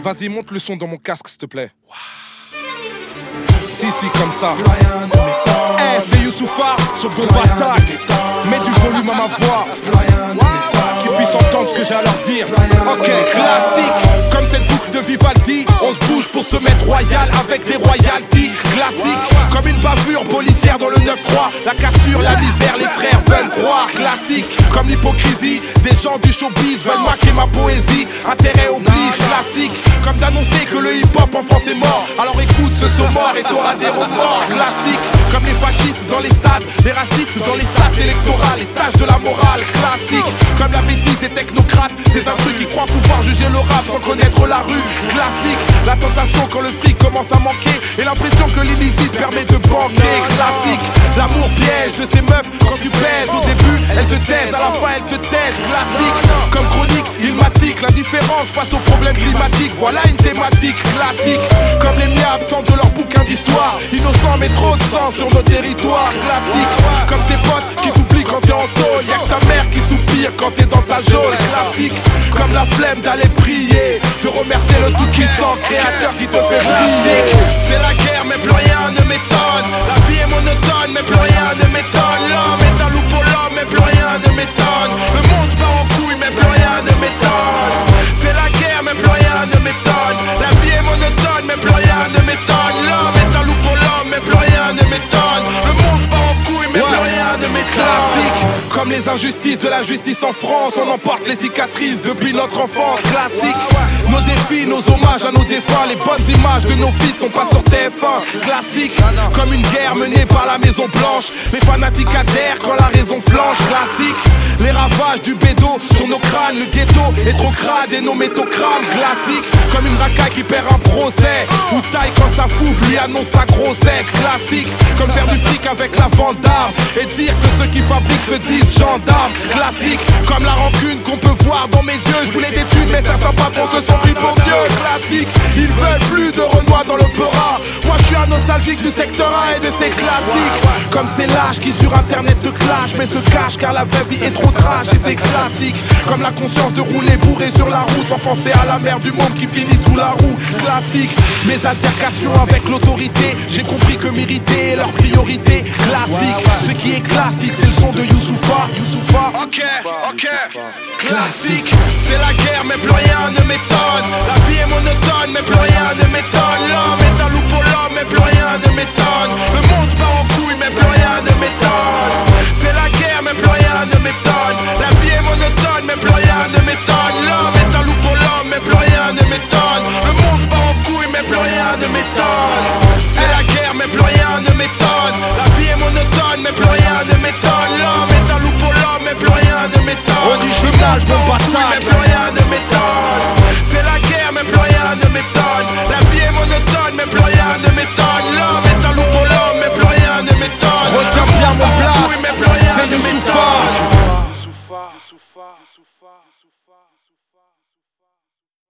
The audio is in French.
Vas-y, monte le son dans mon casque, s'il te plaît. Si, comme ça. C'est Youssoupha sur Boba Attack. Mets du volume à ma voix, qu'ils puissent entendre ce que j'ai à leur dire. Ok, classique. Comme cette boucle de Vivaldi, on se bouge pour se mettre royal avec des royalties. Classique, comme une bavure policière dans le 9-3. La cassure, la misère, les frères veulent croire. Classique, comme l'hypocrisie des gens du showbiz veulent marquer ma poésie. Intérêt oblige, classique, comme d'annoncer que le hip-hop en France est mort. Alors écoute ce son mort et t'auras des remords. Classique, comme les fascistes dans les stades, les racistes dans les stades électorales, les tâches de la morale. Classique, comme la bêtise des technocrates, des intrus qui croient pouvoir juger le rap sans connaître la rue. Classique, la tentation quand le fric commence à manquer et l'impression que l'illicite permet de banquer. Classique, l'amour piège de ces meufs quand tu pèses. Au début, elles te taisent, à la fin elles te taisent. Classique, comme chronique, ilmatique, l'indifférence face aux problèmes climatiques. Voilà une thématique classique, comme les miens absents de leur bouquin d'histoire. Innocents mais trop de sang sur nos territoires. Classique, comme tes potes qui t'oublient quand t'es en tôle. Y'a que ta mère qui soupire quand t'es dans ta geôle. Classique, comme la flemme d'aller prier, de remercier le tout puissant créateur qui te fait briller. C'est la guerre mais plus rien ne m'étonne. La vie est monotone mais plus rien ne m'étonne. L'homme est un loup pour l'homme mais plus rien ne m'étonne. Le monde part en couille mais plus rien ne m'étonne. C'est la guerre mais plus rien ne m'étonne. La vie est monotone mais plus rien ne m'étonne. L'homme est un loup pour l'homme mais plus rien ne m'étonne. Le monde part en couille mais plus rien ne m'étonne. Classique, comme les injustices de la justice en France, on emporte les cicatrices depuis notre enfance. Classique, nos défis, nos hommages à nos défunts. Les bonnes images de nos fils sont pas sur TF1. Classique, comme une guerre menée par la Maison Blanche. Les fanatiques adhèrent quand la raison flanche. Classique, les ravages du bédo sur nos crânes. Le ghetto est trop crade et nos métaux crament. Classique, comme une racaille qui perd un procès, ou taille quand sa fouffe lui annonce sa grossesse. Classique, comme faire du fric avec la vente d'armes et dire que ceux qui fabriquent se disent gendarmes. Classique, comme la rancune qu'on peut voir dans mes yeux. Je voulais des thunes mais certains patrons se sont pris pour Dieu. Classique, ils veulent plus de Renoir dans l'opéra. Moi je suis un nostalgique du secteur 1 et de ses classiques. Comme ces lâches qui sur internet te clashent mais se cachent car la vraie vie est trop trash et c'est classique. Comme la conscience de rouler bourré sur la route sans penser à la mer du monde qui finit sous la roue. Classique, mes altercations avec l'autorité, j'ai compris que mériter est leur priorité. Classique, ce qui est classique c'est le son de Youssoupha. Ok, classique, c'est la guerre mais plus rien ne m'étonne. La vie est monotone mais plus rien ne m'étonne. L'homme est un loup pour l'homme mais plus rien ne m'étonne.